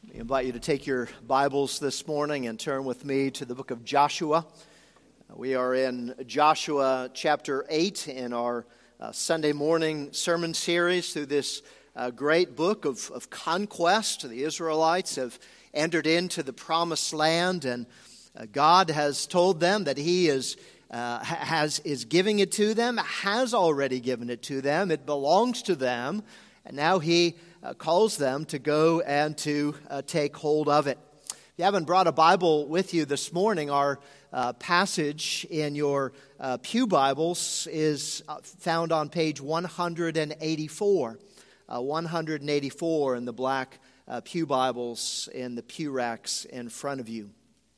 I invite you to take your Bibles this morning and turn with me to the book of Joshua. We are in Joshua chapter 8 in our Sunday morning sermon series through this great book of conquest. The Israelites have entered into the promised land, and God has told them that He is giving it to them, has already given it to them. It belongs to them, and now He calls them to go and to take hold of it. If you haven't brought a Bible with you this morning, our passage in your Pew Bibles is found on page 184. 184 in the black Pew Bibles in the pew racks in front of you.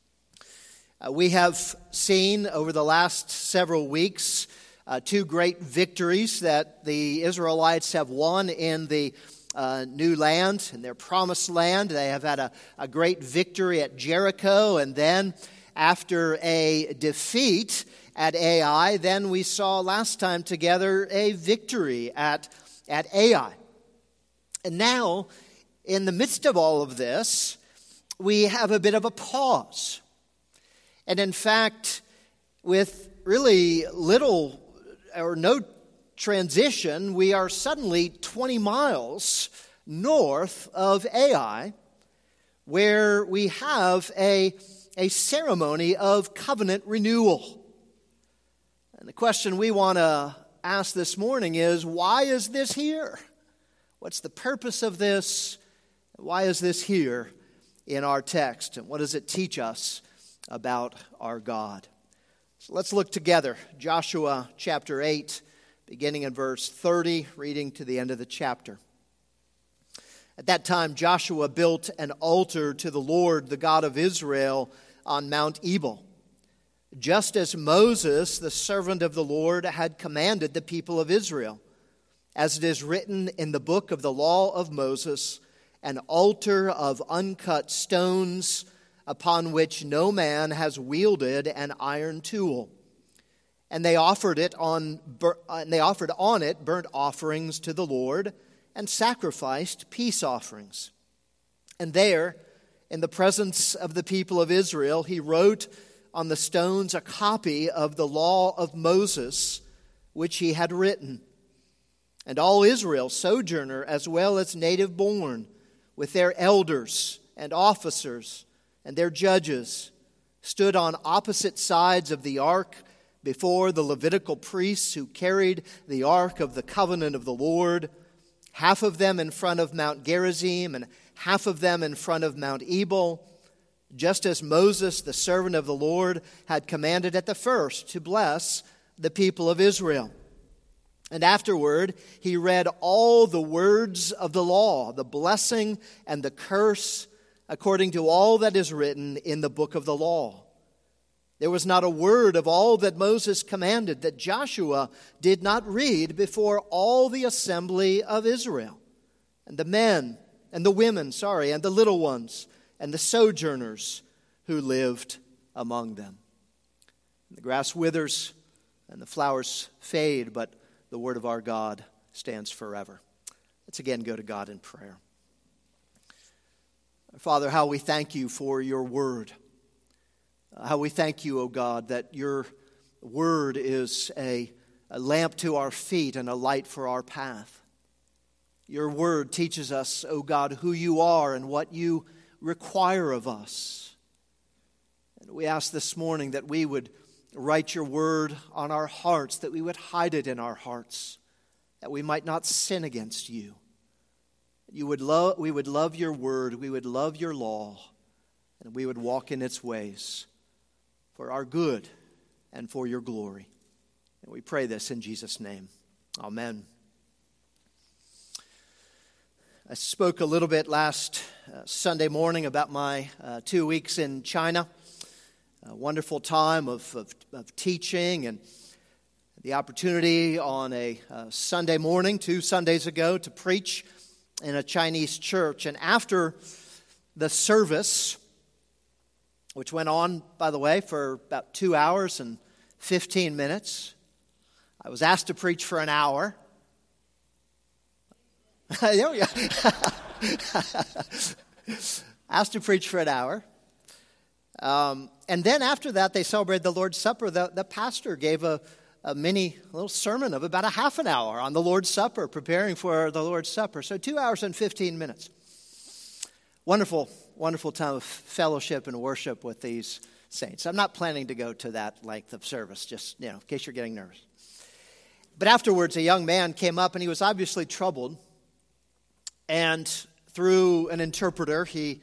We have seen over the last several weeks two great victories that the Israelites have won in the new land, in their promised land. They have had a great victory at Jericho, and then after a defeat at Ai, then we saw last time together a victory at Ai. And now, in the midst of all of this, we have a bit of a pause. And in fact, with really little or no transition, we are suddenly 20 miles north of Ai, where we have a ceremony of covenant renewal. And the question we want to ask this morning is, why is this here? What's the purpose of this? Why is this here in our text? And what does it teach us about our God? So let's look together. Joshua chapter 8, beginning in verse 30, reading to the end of the chapter. At that time, Joshua built an altar to the Lord, the God of Israel, on Mount Ebal, just as Moses, the servant of the Lord, had commanded the people of Israel. As it is written in the book of the law of Moses, an altar of uncut stones upon which no man has wielded an iron tool. And they offered on it burnt offerings to the Lord and sacrificed peace offerings. And there, in the presence of the people of Israel, he wrote on the stones a copy of the law of Moses, which he had written. And all Israel, sojourner as well as native born, with their elders and officers and their judges, stood on opposite sides of the ark before the Levitical priests who carried the ark of the covenant of the Lord, half of them in front of Mount Gerizim and half of them in front of Mount Ebal, just as Moses, the servant of the Lord, had commanded at the first to bless the people of Israel. And afterward, he read all the words of the law, the blessing and the curse, according to all that is written in the book of the law. There was not a word of all that Moses commanded that Joshua did not read before all the assembly of Israel, and the men and the women, and the little ones, and the sojourners who lived among them. And the grass withers and the flowers fade, but the word of our God stands forever. Let's again go to God in prayer. Father, how we thank you for your word. How we thank you, O God, that your word is a lamp to our feet and a light for our path. Your word teaches us, O God, who you are and what you require of us. And we ask this morning that we would write your word on our hearts, that we would hide it in our hearts, that we might not sin against you. We would love your word, we would love your law, and we would walk in its ways for our good and for your glory. And we pray this in Jesus' name. Amen. I spoke a little bit last Sunday morning about my 2 weeks in China. A wonderful time of teaching and the opportunity on a Sunday morning, 2 Sundays ago, to preach in a Chinese church. And after the service, which went on, by the way, for about 2 hours and 15 minutes, I was asked to preach for an hour. asked to preach for an hour. And then after that, they celebrated the Lord's Supper. The pastor gave a little sermon of about a half an hour on the Lord's Supper, preparing for the Lord's Supper. So 2 hours and 15 minutes. Wonderful, wonderful time of fellowship and worship with these saints. I'm not planning to go to that length of service, just, in case you're getting nervous. But afterwards, a young man came up, and he was obviously troubled. And through an interpreter, he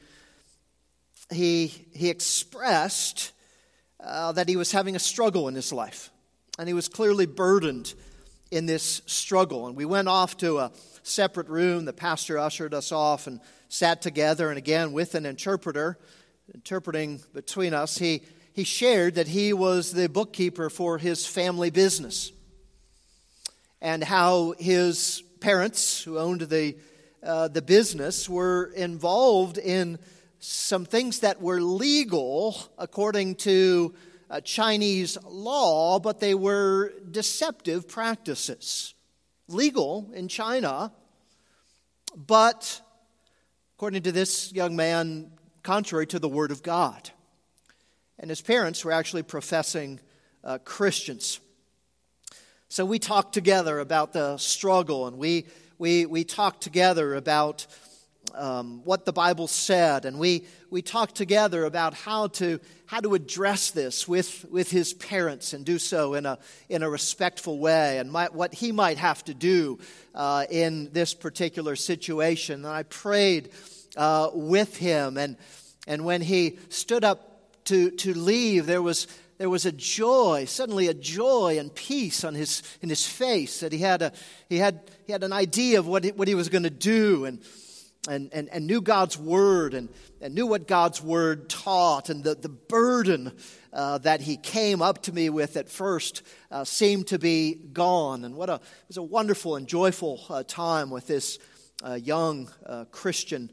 expressed that he was having a struggle in his life. And he was clearly burdened in this struggle. And we went off to a separate room. The pastor ushered us off and sat together. And again, with an interpreter, interpreting between us, he shared that he was the bookkeeper for his family business. And how his parents, who owned the business, were involved in some things that were legal according to Chinese law, but they were deceptive practices. Legal in China, but according to this young man, contrary to the Word of God. And his parents were actually professing Christians. So we talked together about the struggle, and we talked together about what the Bible said, and we talked together about how to address this with his parents and do so in a respectful way, and what he might have to do in this particular situation. And I prayed with him, and when he stood up to leave, there was a joy, suddenly a joy and peace in his face, that he had an idea of what he was going to do, and knew God's Word, and knew what God's Word taught, and the burden that he came up to me with at first seemed to be gone. And it was a wonderful and joyful time with this young Christian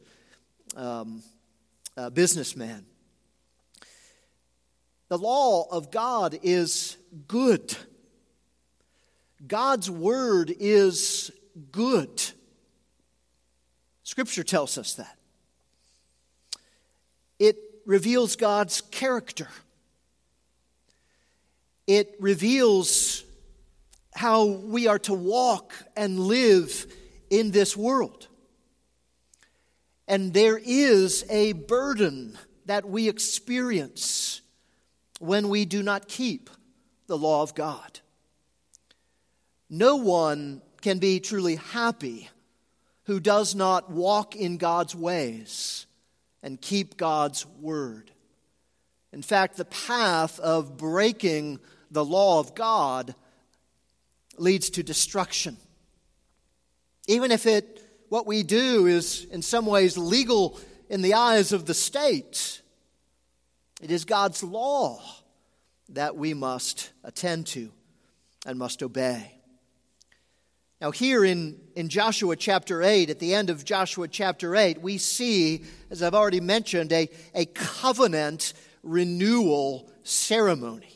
businessman. The law of God is good. God's Word is good. Scripture tells us that. It reveals God's character. It reveals how we are to walk and live in this world. And there is a burden that we experience when we do not keep the law of God. No one can be truly happy who does not walk in God's ways and keep God's word. In fact, the path of breaking the law of God leads to destruction. Even if what we do is in some ways legal in the eyes of the state, it is God's law that we must attend to and must obey. Now here in Joshua chapter 8, at the end of Joshua chapter 8, we see, as I've already mentioned, a covenant renewal ceremony.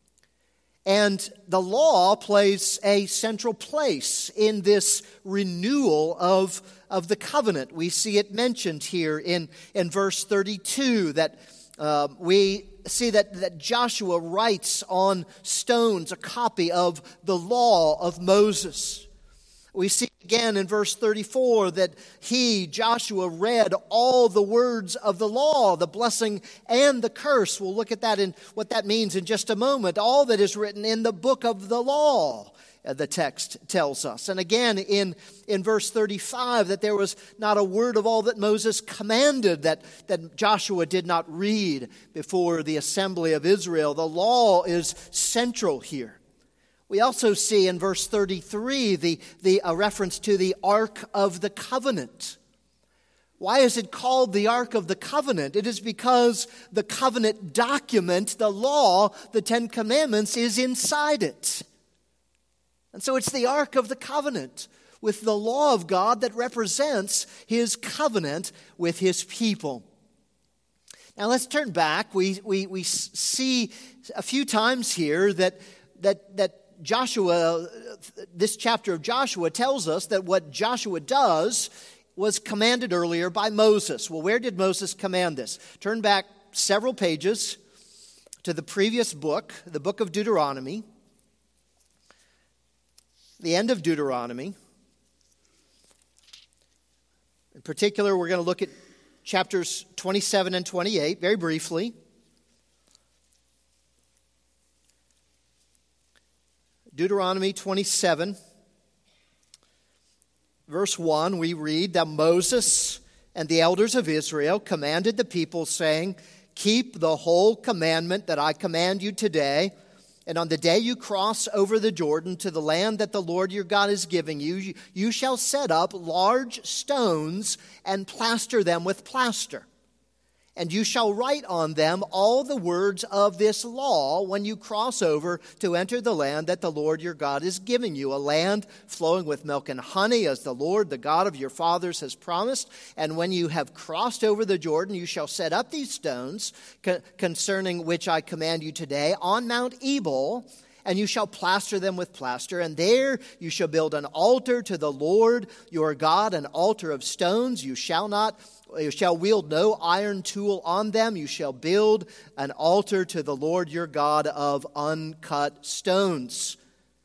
And the law plays a central place in this renewal of the covenant. We see it mentioned here in verse 32 that we see that Joshua writes on stones a copy of the law of Moses. We see again in verse 34 that Joshua, read all the words of the law, the blessing and the curse. We'll look at that and what that means in just a moment. All that is written in the book of the law, the text tells us. And again in verse 35 that there was not a word of all that Moses commanded that Joshua did not read before the assembly of Israel. The law is central here. We also see in verse 33 a reference to the Ark of the Covenant. Why is it called the Ark of the Covenant? It is because the covenant document, the law, the Ten Commandments, is inside it. And so it's the Ark of the Covenant with the law of God that represents His covenant with His people. Now let's turn back. We see a few times here that Joshua, this chapter of Joshua tells us that what Joshua does was commanded earlier by Moses. Well, where did Moses command this? Turn back several pages to the previous book, the book of Deuteronomy, the end of Deuteronomy. In particular, we're going to look at chapters 27 and 28 very briefly. Deuteronomy 27, verse 1, we read that Moses and the elders of Israel commanded the people, saying, "Keep the whole commandment that I command you today, and on the day you cross over the Jordan to the land that the Lord your God is giving you, you shall set up large stones and plaster them with plaster. And you shall write on them all the words of this law when you cross over to enter the land that the Lord your God is giving you, a land flowing with milk and honey, as the Lord, the God of your fathers, has promised. And when you have crossed over the Jordan, you shall set up these stones, concerning which I command you today, on Mount Ebal, and you shall plaster them with plaster. And there you shall build an altar to the Lord your God, an altar of stones. You shall wield no iron tool on them. You shall build an altar to the Lord your God of uncut stones."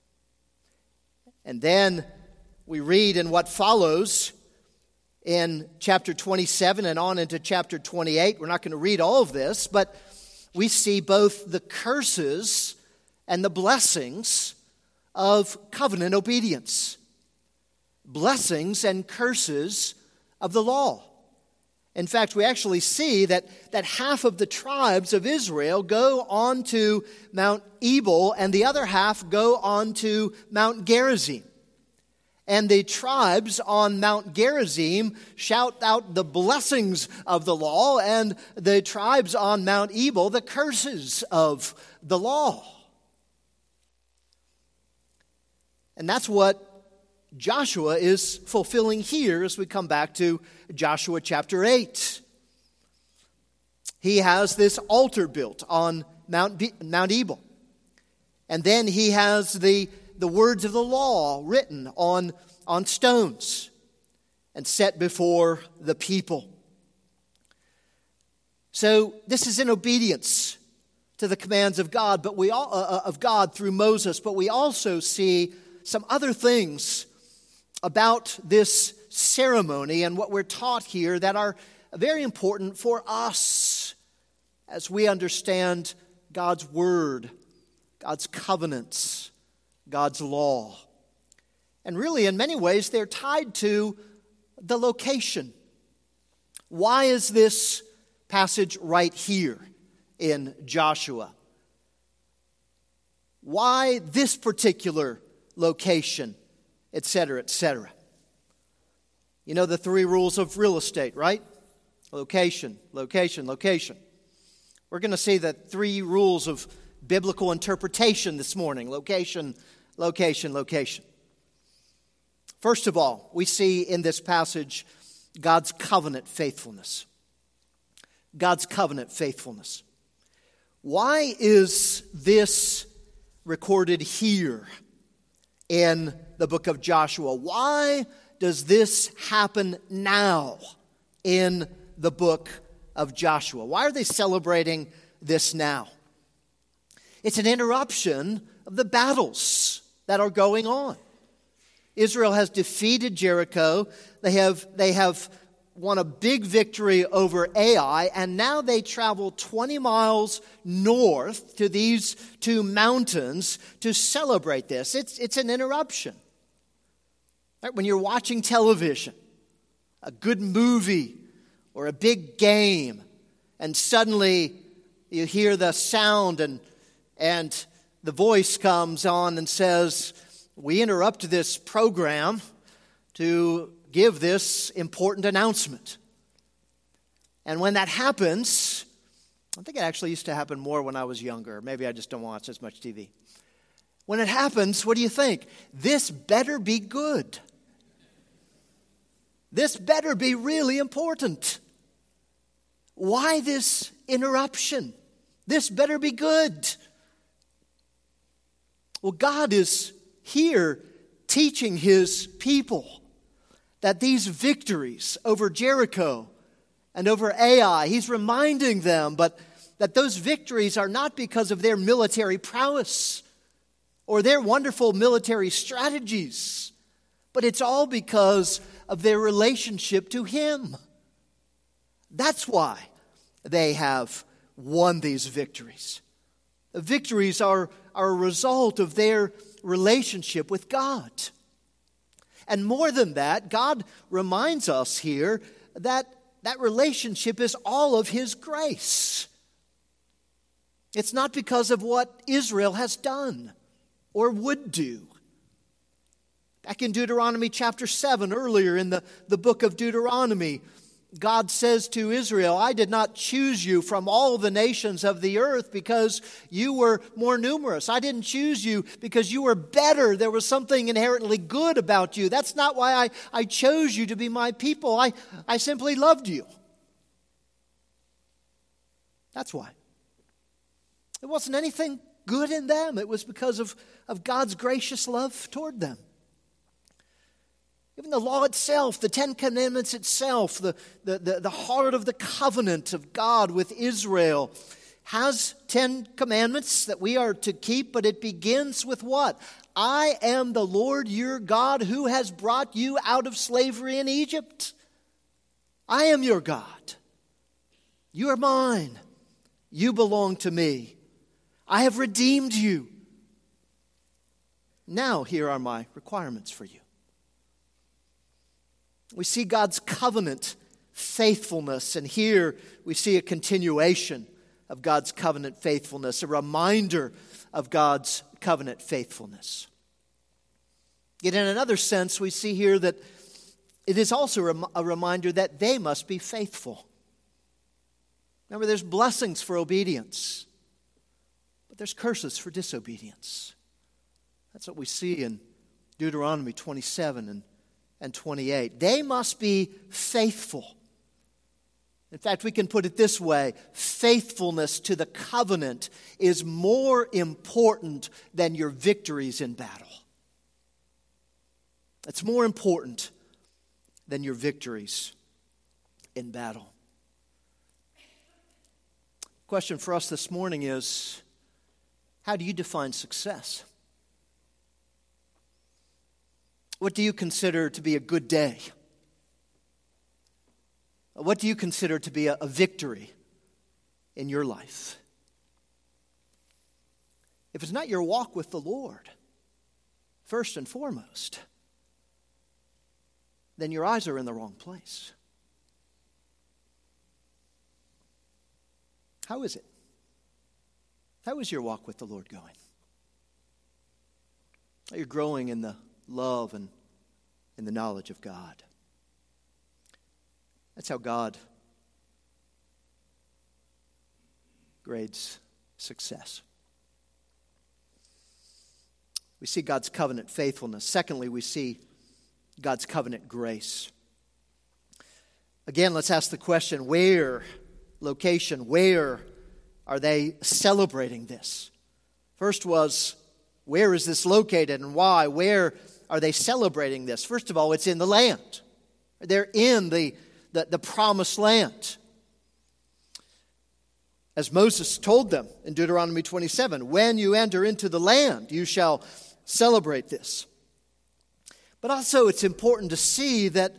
And then we read in what follows in chapter 27 and on into chapter 28. We're not going to read all of this, but we see both the curses and the blessings of covenant obedience. Blessings and curses of the law. In fact, we actually see that half of the tribes of Israel go on to Mount Ebal and the other half go on to Mount Gerizim. And the tribes on Mount Gerizim shout out the blessings of the law, and the tribes on Mount Ebal the curses of the law. And that's what Joshua is fulfilling here as we come back to Joshua chapter 8. He has this altar built on Mount Ebal. And then he has the words of the law written on stones and set before the people. So this is in obedience to the commands of God, but of God through Moses. But we also see some other things about this ceremony and what we're taught here that are very important for us as we understand God's word, God's covenants, God's law. And really, in many ways, they're tied to the location. Why is this passage right here in Joshua? Why this particular location, etc., etc.? You know the 3 rules of real estate, right? Location, location, location. We're going to see the 3 rules of biblical interpretation this morning. Location, location, location. First of all, we see in this passage God's covenant faithfulness. God's covenant faithfulness. Why is this recorded here in the book of Joshua? Why does this happen now in the book of Joshua? Why are they celebrating this now? It's an interruption of the battles that are going on. Israel has defeated Jericho. They have won a big victory over Ai, and now they travel 20 miles north to these 2 mountains to celebrate this. It's an interruption. Right? When you're watching television, a good movie or a big game, and suddenly you hear the sound and the voice comes on and says, "We interrupt this program to give this important announcement." And when that happens, I think it actually used to happen more when I was younger. Maybe I just don't watch as much TV. When it happens, what do you think? This better be good. This better be really important. Why this interruption? This better be good. Well, God is here teaching His people that these victories over Jericho and over Ai, he's reminding them, but that those victories are not because of their military prowess or their wonderful military strategies, but it's all because of their relationship to him. That's why they have won these victories. The victories are a result of their relationship with God. And more than that, God reminds us here that that relationship is all of his grace. It's not because of what Israel has done or would do. Back in Deuteronomy chapter 7, earlier in the book of Deuteronomy, God says to Israel, I did not choose you from all the nations of the earth because you were more numerous. I didn't choose you because you were better. There was something inherently good about you. That's not why I chose you to be my people. I simply loved you. That's why. It wasn't anything good in them. It was because of God's gracious love toward them. Even the law itself, the Ten Commandments itself, the heart of the covenant of God with Israel has 10 commandments that we are to keep, but it begins with what? I am the Lord your God who has brought you out of slavery in Egypt. I am your God. You are mine. You belong to me. I have redeemed you. Now here are my requirements for you. We see God's covenant faithfulness, and here we see a continuation of God's covenant faithfulness, a reminder of God's covenant faithfulness. Yet in another sense, we see here that it is also a reminder that they must be faithful. Remember, there's blessings for obedience, but there's curses for disobedience. That's what we see in Deuteronomy 27 and 28. They must be faithful. In fact, we can put it this way: faithfulness to the covenant is more important than your victories in battle. It's more important than your victories in battle. The question for us this morning is, how do you define success? What do you consider to be a good day? What do you consider to be a victory in your life? If it's not your walk with the Lord, first and foremost, then your eyes are in the wrong place. How is it? How is your walk with the Lord going? Are you growing in the love and in the knowledge of God? That's how God grades success. We see God's covenant faithfulness. Secondly, we see God's covenant grace. Again, let's ask the question, where are they celebrating this? First was, where is this located and why? Where are they celebrating this? First of all, it's in the land. They're in the promised land. As Moses told them in Deuteronomy 27, when you enter into the land, you shall celebrate this. But also it's important to see that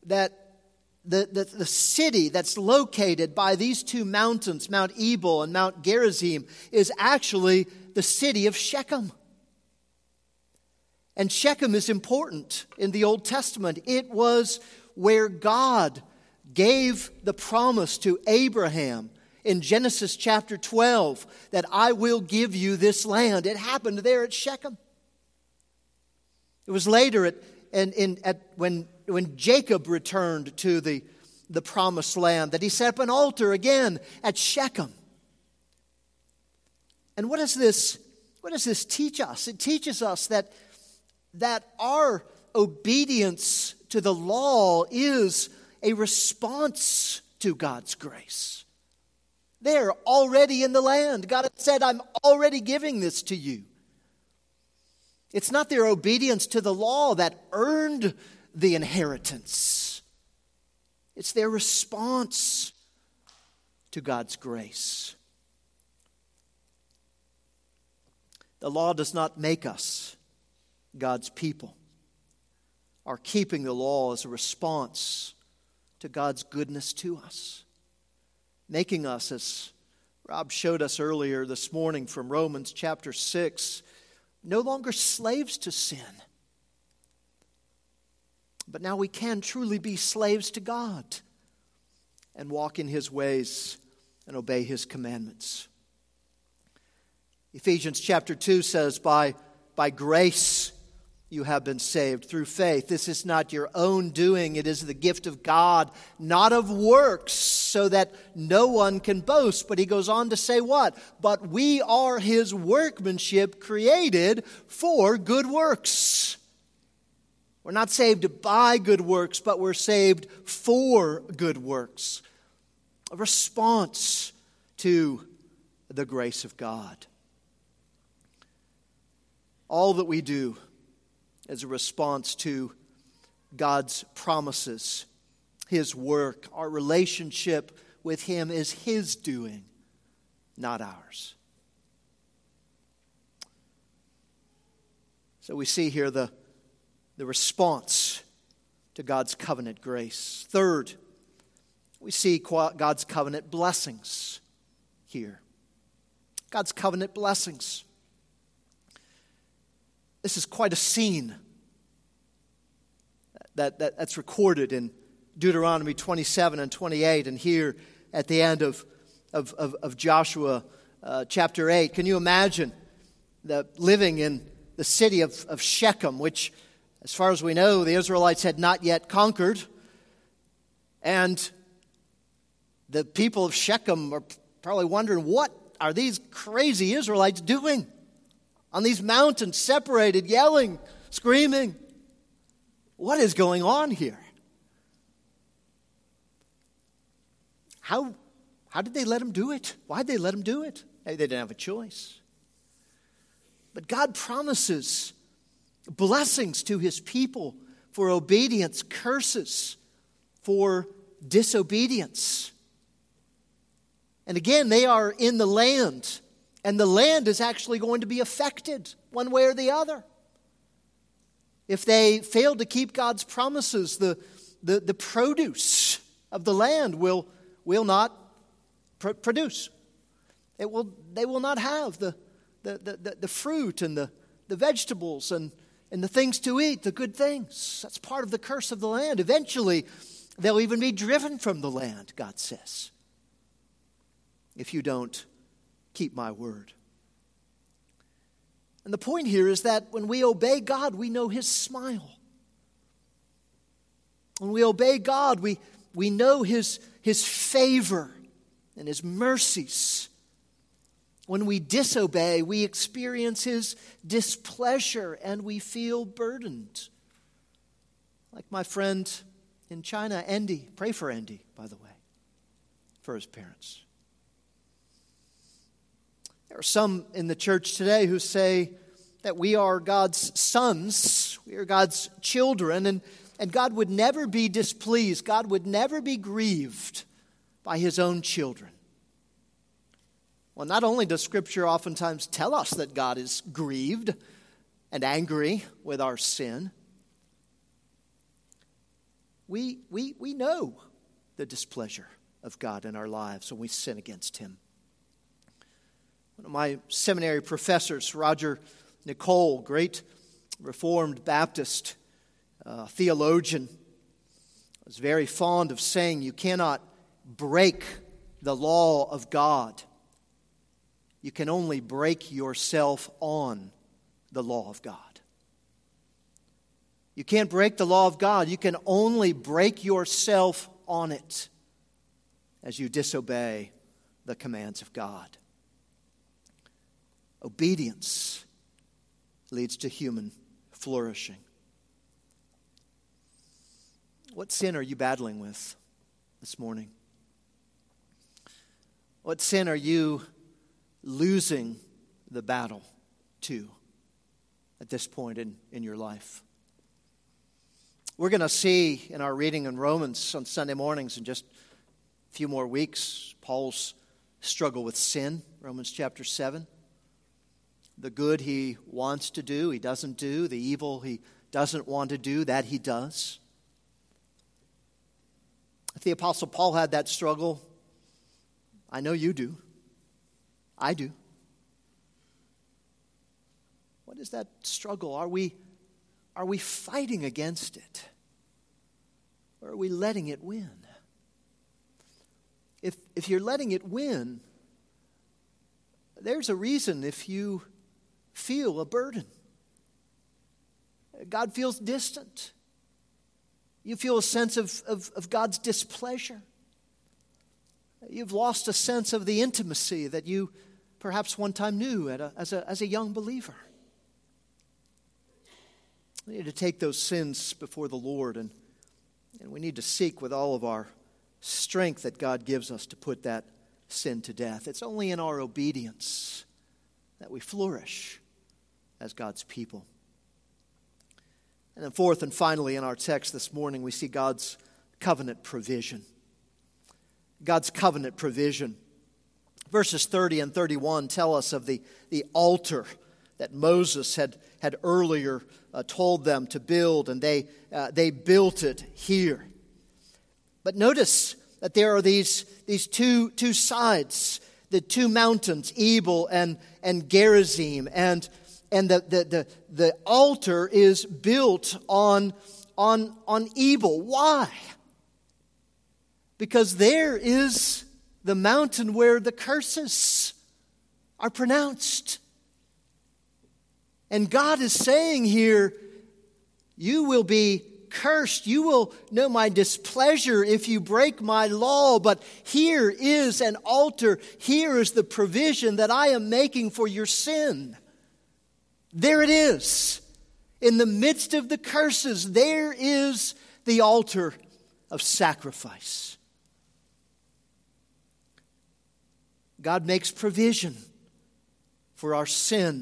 the city that's located by these two mountains, Mount Ebal and Mount Gerizim, is actually the city of Shechem. And Shechem is important in the Old Testament. It was where God gave the promise to Abraham in Genesis chapter 12 that I will give you this land. It happened there at Shechem. It was later when Jacob returned to the promised land that he set up an altar again at Shechem. And what does this teach us? It teaches us that our obedience to the law is a response to God's grace. They're already in the land. God said, I'm already giving this to you. It's not their obedience to the law that earned the inheritance. It's their response to God's grace. The law does not make us God's people. Our keeping the law is a response to God's goodness to us, making us, as Rob showed us earlier this morning from Romans chapter 6, no longer slaves to sin. But now we can truly be slaves to God and walk in His ways and obey His commandments. Ephesians chapter 2 says, by grace you have been saved through faith. This is not your own doing. It is the gift of God, not of works, so that no one can boast. But he goes on to say what? But we are His workmanship, created for good works. We're not saved by good works, but we're saved for good works. A response to the grace of God. All that we do is a response to God's promises, His work. Our relationship with Him is His doing, not ours. So we see here the response to God's covenant grace. Third, we see God's covenant blessings here. God's covenant blessings. This is quite a scene that's recorded in Deuteronomy 27 and 28, and here at the end of Joshua chapter 8. Can you imagine living in the city of Shechem, which, as far as we know, the Israelites had not yet conquered, and the people of Shechem are probably wondering, what are these crazy Israelites doing on these mountains, separated, yelling, screaming? What is going on here? How did they let them do it? Why did they let them do it? They didn't have a choice. But God promises blessings to His people for obedience, curses for disobedience. And again, they are in the land, and the land is actually going to be affected one way or the other. If they fail to keep God's promises, the produce of the land will not produce. They will not have the fruit and the vegetables and the things to eat, the good things. That's part of the curse of the land. Eventually, they'll even be driven from the land, God says, if you don't keep my word. And the point here is that when we obey God, we know His smile. When we obey God, we know His favor and His mercies. When we disobey, we experience His displeasure and we feel burdened. Like my friend in China, Andy. Pray for Andy, by the way, for his parents. There are some in the church today who say that we are God's sons, we are God's children, and God would never be displeased, God would never be grieved by His own children. Well, not only does Scripture oftentimes tell us that God is grieved and angry with our sin, we know the displeasure of God in our lives when we sin against Him. One of my seminary professors, Roger Nicole, great Reformed Baptist theologian, was very fond of saying, you cannot break the law of God. You can only break yourself on the law of God. You can't break the law of God. You can only break yourself on it as you disobey the commands of God. Obedience leads to human flourishing. What sin are you battling with this morning? What sin are you losing the battle to at this point in your life? We're going to see in our reading in Romans on Sunday mornings in just a few more weeks, Paul's struggle with sin, Romans chapter 7. The good he wants to do, he doesn't do. The evil he doesn't want to do, that he does. If the Apostle Paul had that struggle, I know you do. I do. What is that struggle? Are we fighting against it? Or are we letting it win? If you're letting it win, there's a reason if you feel a burden. God feels distant. You feel a sense of God's displeasure. You've lost a sense of the intimacy that you perhaps one time knew as a young believer. We need to take those sins before the Lord, and we need to seek with all of our strength that God gives us to put that sin to death. It's only in our obedience that we flourish as God's people. And then fourth and finally in our text this morning, we see God's covenant provision. God's covenant provision. Verses 30 and 31 tell us of the altar that Moses had earlier told them to build, and they built it here. But notice that there are these two sides, the two mountains, Ebal and Gerizim, and the altar is built on Ebal. Why? Because there is the mountain where the curses are pronounced. And God is saying here, you will be cursed. You will know my displeasure if you break my law. But here is an altar. Here is the provision that I am making for your sin. There it is. In the midst of the curses, there is the altar of sacrifice. God makes provision for our sin.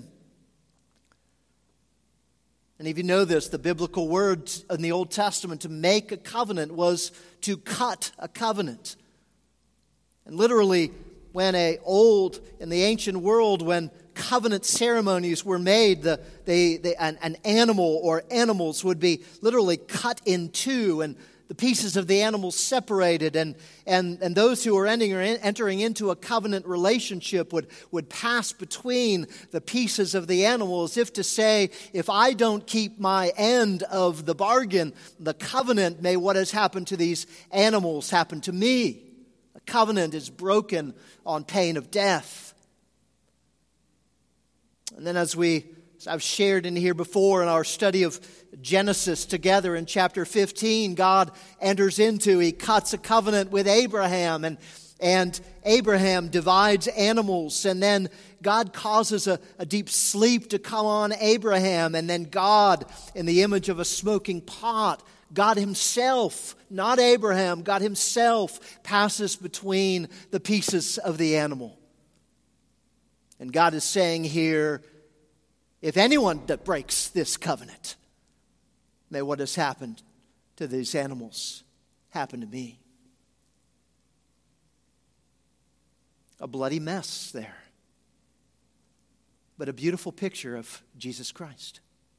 And if you know this, the biblical word in the Old Testament to make a covenant was to cut a covenant. And literally, in the ancient world, when covenant ceremonies were made, an animal or animals would be literally cut in two, and the pieces of the animals separated, and those who were entering into a covenant relationship would pass between the pieces of the animal, as if to say, if I don't keep my end of the bargain, the covenant, may what has happened to these animals happen to me. A covenant is broken on pain of death. And then as I've shared in here before in our study of Genesis together in chapter 15, God enters into, he cuts a covenant with Abraham, and Abraham divides animals, and then God causes a deep sleep to come on Abraham, and then God, in the image of a smoking pot, God himself, not Abraham, God himself passes between the pieces of the animal. And God is saying here, if anyone that breaks this covenant, may what has happened to these animals happen to me. A bloody mess there, but a beautiful picture of Jesus Christ.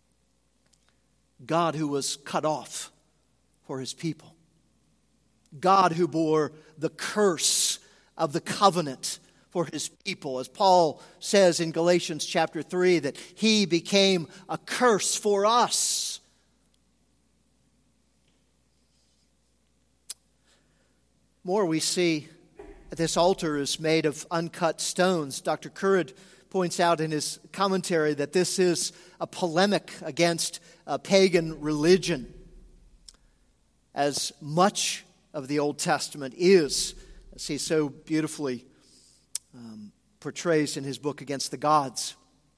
God who was cut off for his people. God who bore the curse of the covenant for his people. As Paul says in Galatians chapter 3, that he became a curse for us. More, we see that this altar is made of uncut stones. Dr. Currid points out in his commentary that this is a polemic against pagan religion, as much of the Old Testament is, as he so beautifully portrays in his book Against the Gods.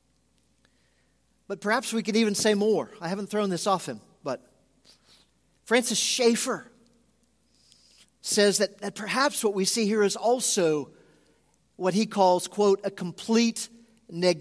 But perhaps we could even say more. I haven't thrown this off him, but Francis Schaeffer says that perhaps what we see here is also what he calls, quote, a complete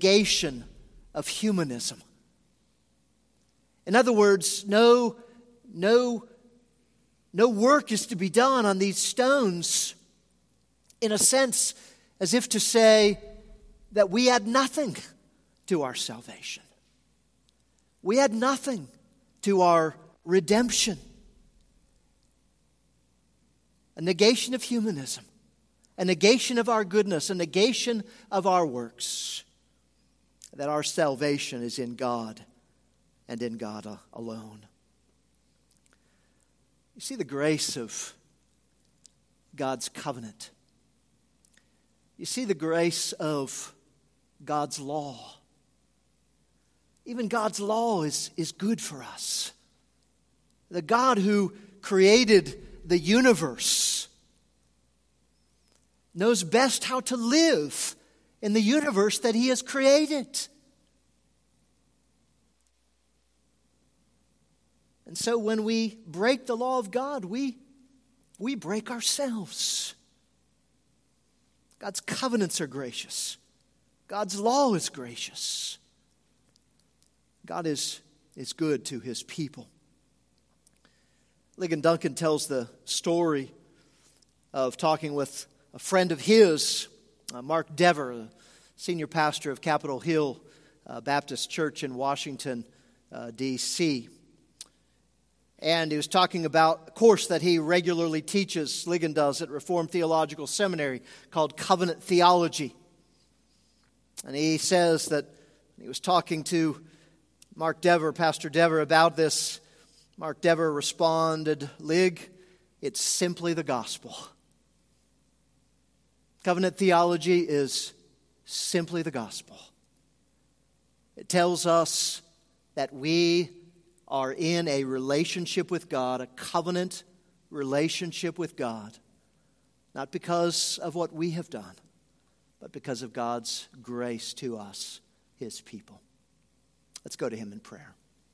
negation of humanism. In other words, no no work is to be done on these stones, in a sense, as if to say that we add nothing to our salvation. We add nothing to our redemption. A negation of humanism, a negation of our goodness, a negation of our works, that our salvation is in God and in God alone. You see the grace of God's covenant. You see the grace of God's law. Even God's law is good for us. The God who created the universe knows best how to live in the universe that He has created. And so when we break the law of God, we break ourselves. God's covenants are gracious. God's law is gracious. God is good to His people. Ligon Duncan tells the story of talking with a friend of his, Mark Dever, the senior pastor of Capitol Hill Baptist Church in Washington, D.C. And he was talking about a course that he regularly teaches, Ligon does, at Reformed Theological Seminary, called Covenant Theology. And he says that he was talking to Mark Dever, Pastor Dever, about this. Mark Dever responded, "Lig, it's simply the gospel. Covenant theology is simply the gospel. It tells us that we are in a relationship with God, a covenant relationship with God, not because of what we have done, but because of God's grace to us, His people." Let's go to Him in prayer.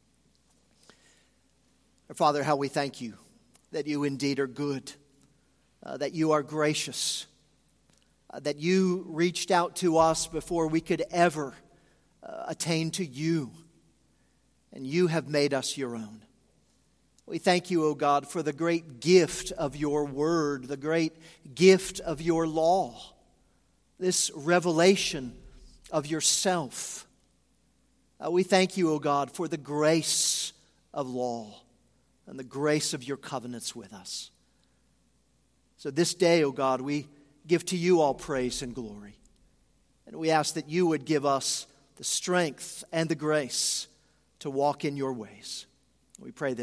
Our Father, how we thank You that You indeed are good, that You are gracious, that You reached out to us before we could ever attain to You, and You have made us Your own. We thank You, O God, for the great gift of Your word, the great gift of Your law, this revelation of Yourself. We thank You, O God, for the grace of law and the grace of Your covenants with us. So this day, O God, we give to You all praise and glory. And we ask that You would give us the strength and the grace to walk in Your ways. We pray this